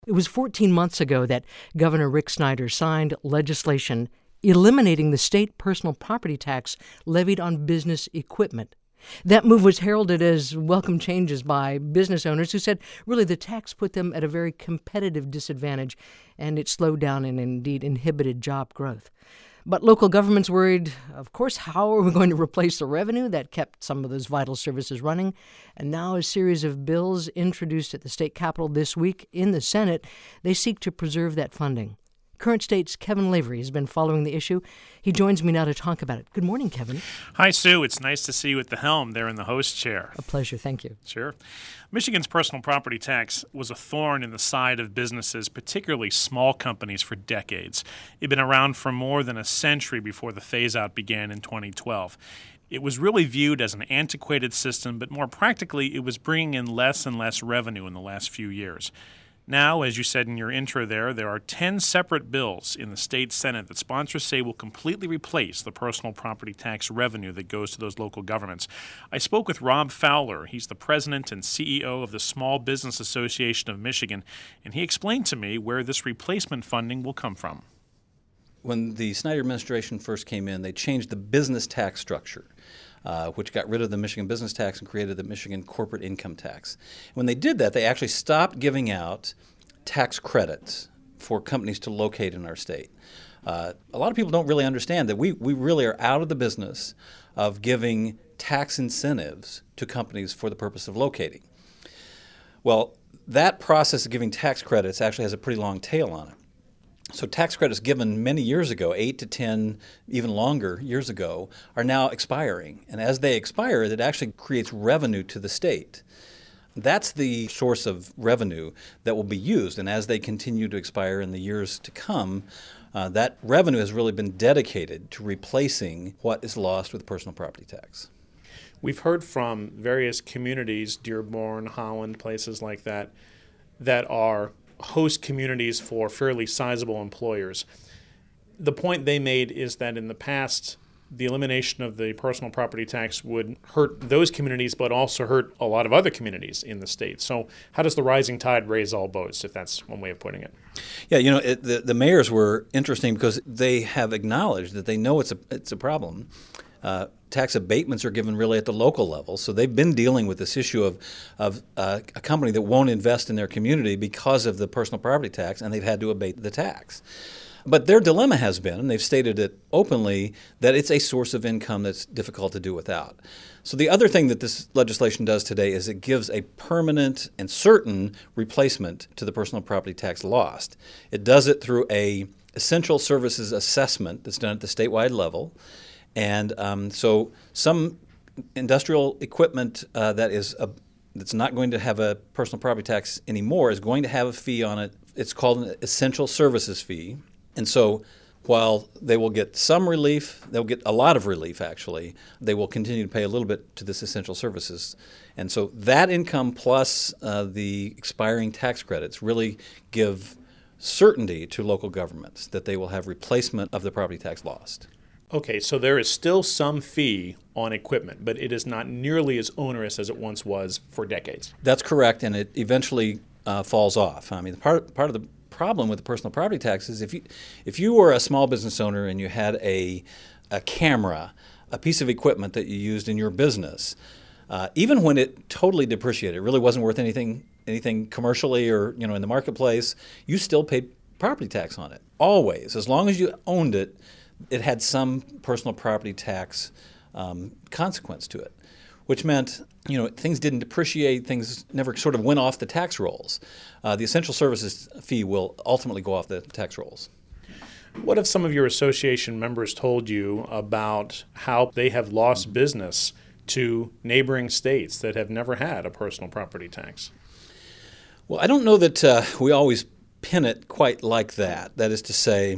It was 14 months ago that Governor Rick Snyder signed legislation eliminating the state personal property tax levied on business equipment. That move was heralded as welcome changes by business owners who said really the tax put them at a very competitive disadvantage, and it slowed down and indeed inhibited job growth. But local governments worried, of course, how are we going to replace the revenue that kept some of those vital services running? And now a series of bills introduced at the state capitol this week in the Senate, they seek to preserve that funding. Current State's Kevin Lavery has been following the issue. He joins me now to talk about it. Good morning, Kevin. Hi, Sue. It's nice to see you at the helm there in the host chair. A pleasure. Thank you. Sure. Michigan's personal property tax was a thorn in the side of businesses, particularly small companies, for decades. It had been around for more than a century before the phase-out began in 2012. It was really viewed as an antiquated system, but more practically, it was bringing in less and less revenue in the last few years. Now, as you said in your intro there are 10 separate bills in the state Senate that sponsors say will completely replace the personal property tax revenue that goes to those local governments. I spoke with Rob Fowler. He's the president and CEO of the Small Business Association of Michigan, and he explained to me where this replacement funding will come from. When the Snyder administration first came in, they changed the business tax structure, which got rid of the Michigan business tax and created the Michigan corporate income tax. When they did that, they actually stopped giving out tax credits for companies to locate in our state. A lot of people don't really understand that we really are out of the business of giving tax incentives to companies for the purpose of locating. Well, that process of giving tax credits actually has a pretty long tail on it. So tax credits given many years ago, 8 to 10, even longer years ago, are now expiring. And as they expire, it actually creates revenue to the state. That's the source of revenue that will be used. And as they continue to expire in the years to come, that revenue has really been dedicated to replacing what is lost with personal property tax. We've heard from various communities, Dearborn, Holland, places like that, that are host communities for fairly sizable employers. The point they made is that in the past, the elimination of the personal property tax would hurt those communities, but also hurt a lot of other communities in the state. So how does the rising tide raise all boats, if that's one way of putting it? Yeah, the mayors were interesting because they have acknowledged that they know it's a problem. Tax abatements are given really at the local level. So they've been dealing with this issue of a company that won't invest in their community because of the personal property tax, and they've had to abate the tax. But their dilemma has been, and they've stated it openly, that it's a source of income that's difficult to do without. So the other thing that this legislation does today is it gives a permanent and certain replacement to the personal property tax lost. It does it through a essential services assessment that's done at the statewide level. And so some industrial equipment that's not going to have a personal property tax anymore is going to have a fee on it. It's called an essential services fee. And so while they will get some relief, they'll get a lot of relief actually, they will continue to pay a little bit to this essential services. And so that income plus the expiring tax credits really give certainty to local governments that they will have replacement of the property tax lost. Okay, so there is still some fee on equipment, but it is not nearly as onerous as it once was for decades. That's correct, and it eventually falls off. I mean, part of the problem with the personal property tax is if you were a small business owner and you had a camera, a piece of equipment that you used in your business, even when it totally depreciated, it really wasn't worth anything commercially or in the marketplace, you still paid property tax on it. Always, as long as you owned it, it had some personal property tax consequence to it, which meant things didn't depreciate, things never sort of went off the tax rolls. The essential services fee will ultimately go off the tax rolls. What have some of your association members told you about how they have lost business to neighboring states that have never had a personal property tax? Well, I don't know that we always pin it quite like that. That is to say,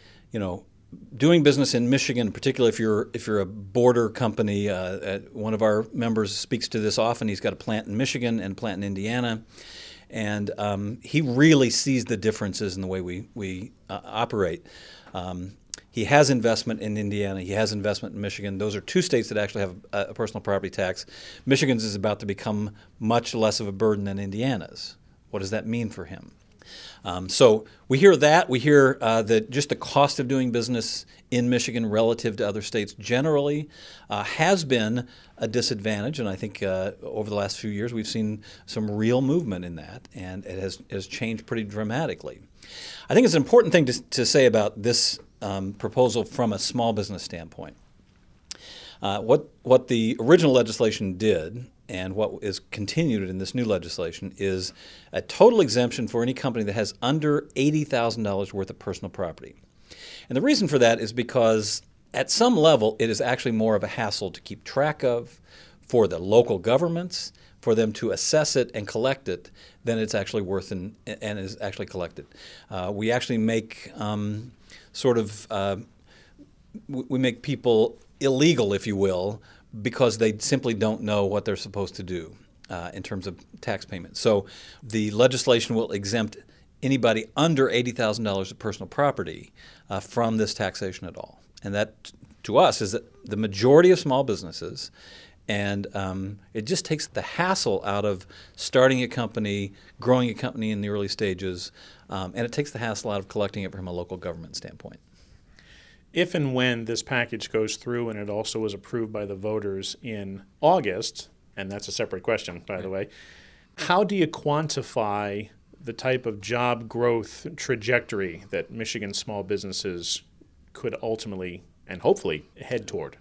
doing business in Michigan, particularly if you're a border company, one of our members speaks to this often. He's got a plant in Michigan and a plant in Indiana, and he really sees the differences in the way we operate. He has investment in Indiana. He has investment in Michigan. Those are two states that actually have a personal property tax. Michigan's is about to become much less of a burden than Indiana's. What does that mean for him? So we hear that. We hear that just the cost of doing business in Michigan relative to other states generally has been a disadvantage. And I think over the last few years we've seen some real movement in that, and it has changed pretty dramatically. I think it's an important thing to say about this proposal from a small business standpoint. What the original legislation did and what is continued in this new legislation is a total exemption for any company that has under $80,000 worth of personal property. And the reason for that is because at some level it is actually more of a hassle to keep track of for the local governments, for them to assess it and collect it, than it's actually worth and is actually collected. We actually make we make people illegal, if you will, because they simply don't know what they're supposed to do in terms of tax payments. So the legislation will exempt anybody under $80,000 of personal property from this taxation at all. And that, to us, is that the majority of small businesses, and it just takes the hassle out of starting a company, growing a company in the early stages, and it takes the hassle out of collecting it from a local government standpoint. If and when this package goes through and it also is approved by the voters in August, and that's a separate question, by the way, how do you quantify the type of job growth trajectory that Michigan small businesses could ultimately and hopefully head toward?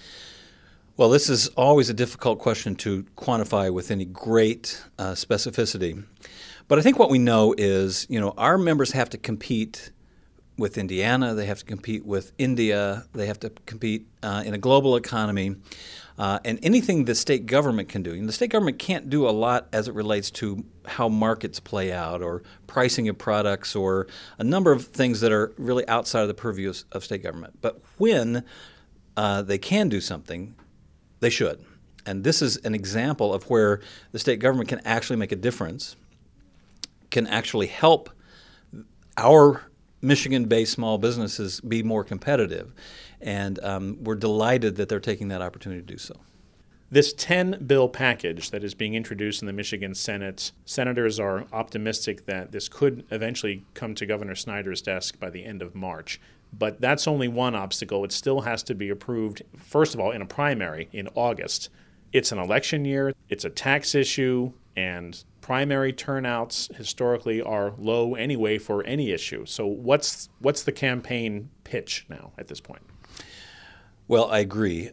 Well, this is always a difficult question to quantify with any great specificity. But I think what we know is, our members have to compete with Indiana, they have to compete with India, they have to compete in a global economy, and anything the state government can do. And the state government can't do a lot as it relates to how markets play out or pricing of products or a number of things that are really outside of the purview of state government. But when they can do something, they should. And this is an example of where the state government can actually make a difference, can actually help our Michigan-based small businesses be more competitive, and we're delighted that they're taking that opportunity to do so. This 10-bill package that is being introduced in the Michigan Senate, senators are optimistic that this could eventually come to Governor Snyder's desk by the end of March. But that's only one obstacle. It still has to be approved, first of all, in a primary in August. It's an election year, it's a tax issue, and primary turnouts historically are low anyway for any issue. So what's the campaign pitch now at this point? Well, I agree.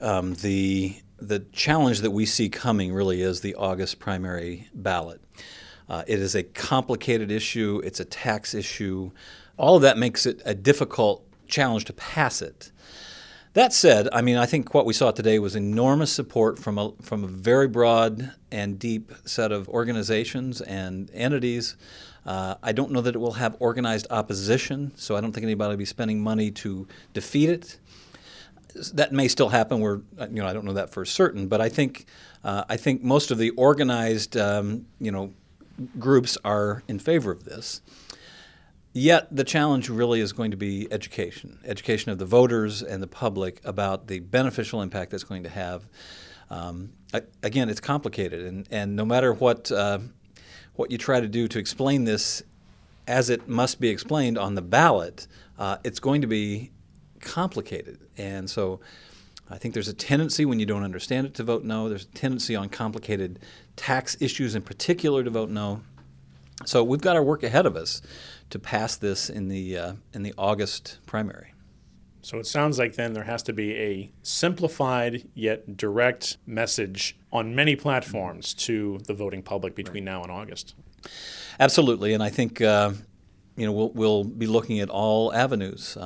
The challenge that we see coming really is the August primary ballot. It is a complicated issue. It's a tax issue. All of that makes it a difficult challenge to pass it. That said, I think what we saw today was enormous support from a very broad and deep set of organizations and entities. I don't know that it will have organized opposition, so I don't think anybody will be spending money to defeat it. That may still happen. I don't know that for certain, but I think most of the organized groups are in favor of this. Yet the challenge really is going to be education of the voters and the public about the beneficial impact that's going to have. Again, it's complicated, and no matter what you try to do to explain this as it must be explained on the ballot, it's going to be complicated. And so I think there's a tendency when you don't understand it to vote no. There's a tendency on complicated tax issues in particular to vote no. So we've got our work ahead of us to pass this in the August primary. So it sounds like then there has to be a simplified yet direct message on many platforms to the voting public between now and August. Absolutely, and I think we'll be looking at all avenues.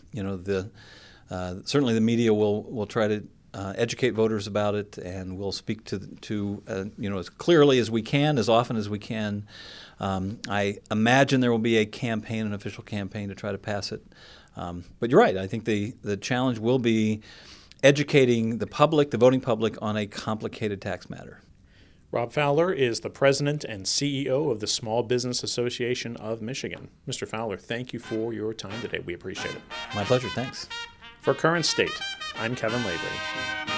Certainly the media will try to educate voters about it, and we'll speak to as clearly as we can, as often as we can. I imagine there will be an official campaign to try to pass it. But you're right. I think the challenge will be educating the public, the voting public, on a complicated tax matter. Rob Fowler is the president and CEO of the Small Business Association of Michigan. Mr. Fowler, thank you for your time today. We appreciate it. My pleasure. Thanks. For Current State, I'm Kevin Lavery.